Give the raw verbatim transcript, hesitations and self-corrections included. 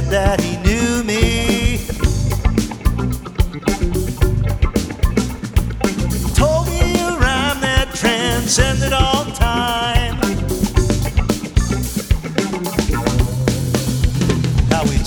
that he knew me. Told me a rhyme that transcended all time.